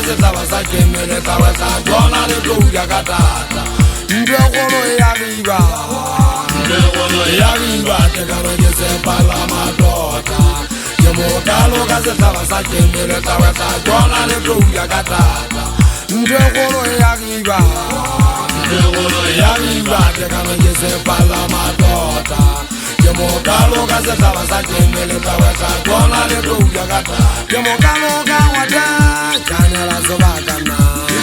se taba sa kemele taba sa jona le tou ya katata Ndwe kolo ya riba te karo je se pala matota Yemo kalo ka se taba sa kemele taba sa jona le tou ya katata Ndwe kolo ya riba te karo je se pala matota Yemo kalo ka se taba sa kemele taba sa jona le tou ya katata Yemo kalo ka wada chanela sobakana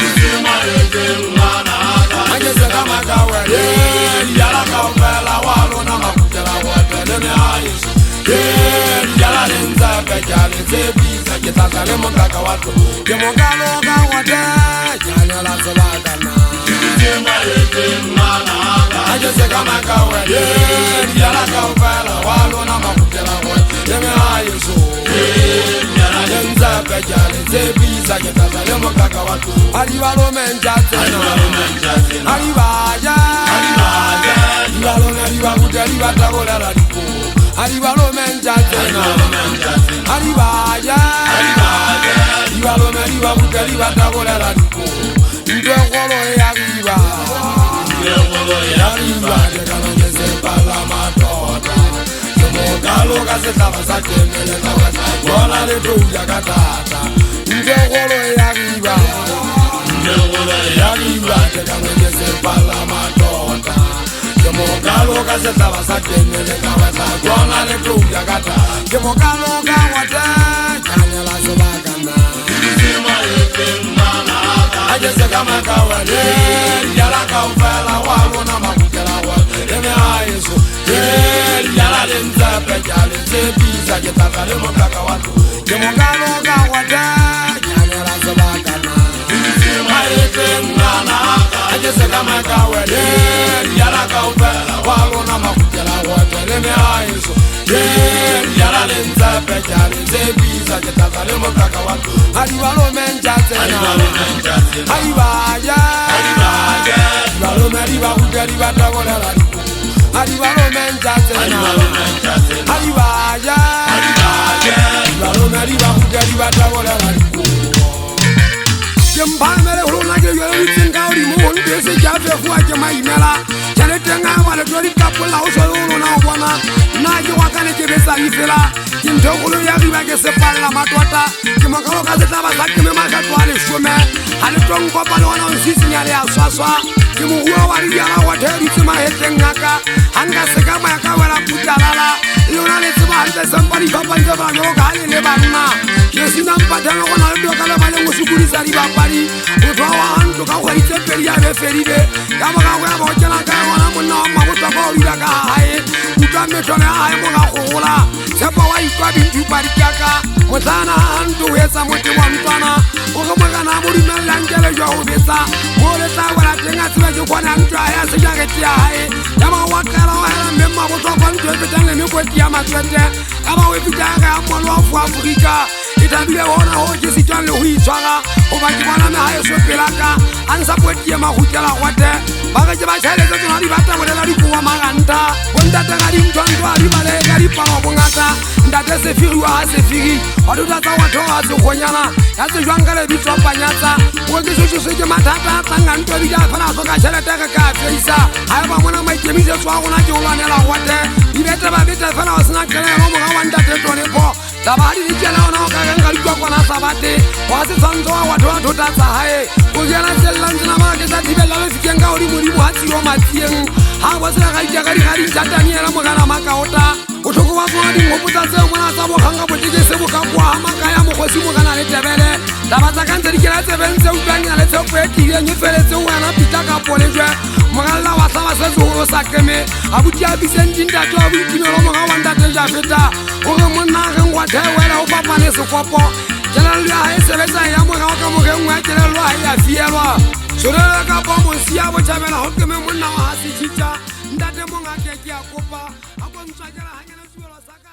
Ajese kama kawele Yala kawela walo na makutela watele ni aisu Yala linza pechale Zebiza kitakale mkaka watu Kemokalo kawade Chanela sobakana Ajese kama kawele Yala kawela walo na makutela watele ni aisu Lenza pechale Zebiza kitakale mkaka watu Alibalo menjatena Alibaya Alibalo alibabuja alibatabola laliko Alibalo menjatena Alibaya Alibalo alibabuja alibatabola laliko Ndwe kolo ya riba Tekanongeze pala matota Kemokalo kase taba sa kemele taba sa Jona le tou ya katata Ndwe kolo ya riba Tekanongeze pala matota Kemokalo kase taba sa kemele taba sa Jona le tou ya katata Kemokalo kawate Chanela sobakana Ajese kama kawade Yala kawfela walo na makukela wate Eme aiso Yala lenza pechale Zebiza kitakale mkaka watu Kemokalo kawade Chanela sobakana Ajese kama kawade Yala kawfela walo na makukela wate Eme aiso Yala lenza pechale Zebiza kitakale mkaka watu Alibalo menjatena Alibaya Alibalo meriba tabola laliko Alibalo menjatena Alibaya Alibalo meriba tabola laliko Jempamele huluna ke yori tsingauri mo ndese jafe fuwa jema imela Chale tenga wale dori kapula uso huluna wana Naji wakane kebesa ifela Jintokulu ya riba ke sepala matwata Kimakalo kaze taba sakime makatwale shume Halitong kopale wana unsisi nyale aswaswa Kimuhuwa wariyala wateri tima hete ngaka Hanga sekama ya kawela kujalala Ilona letsima halite sempari kapanje franyoka halile barima Yesina mpatano wana lidokale male musukuri sari bapari Utwawa hantu kawalite peri ya referide Kama kawela mojela kaya wana muna mabuta kwa ulida kahae Utametone hae mga kuhula Sepa wa ikwa bintu parikaka Mutana hantu hesa muti wa mtana Ukamaka na muri melangele jwa ubisa Muleta wala tenga siwe jukwane hantu haya sijagetia hae Kama wakala wa hela mema kutwa kwa ntu epitenge nikweti ya matwete Kama wepitanga ya mwalo wafu Afrika Itabile wana hoji sitwanle hui chwaga Ubaki mwana me hae swepilaka Ansa pweti ya mahutela wate Baka jeba chale zetu nari bata wadela likuwa maganta Wendate ngari mtwantwa ribale gari palo bungata Ndate sefiri wa hasefiri Wadutata watoa sukhonyana Yase jwangale bitwa panyata Wegisu shusuji matata Tanga ntwe bija fana soka chale teka kafeisa Hayaba mwana maichemize swa kuna jiulanela wate Ibete babite fana wasina kele romo kawandate tonepo Tabari ni chele wana wakagenga likuwa kwa nasabate Wasi sanzoa watoa tutasa hae Kugena selanzi na makesa tibela wefikenga ulimu hati wa matien Hawa sila kaija gari jatani ela mwagana makaota Utuku wa mwadi mwoputa seo mwana sabo hanga potike sebo kakwa Hamaka ya mwokosi mwagana letebele Tabata kanzeri kila sebense utangi na lete kweki Ye nyefele se uwana pitaka polejwe Mwagala wasama sesu huro sakeme Abuti abise njinda tu abitime lo mwaga wanda teja feta Uge mwana ngwa tewele upapa nesu kopo Jelelu ya hae sebesa ya mwaga waka mwaga mwa jelelu ya fielwa Surele kapa monsi abo chabela hokeme mwana wa hasi chicha Ndate mwanga keki ya kopa Abo msajala hangele suyo la saka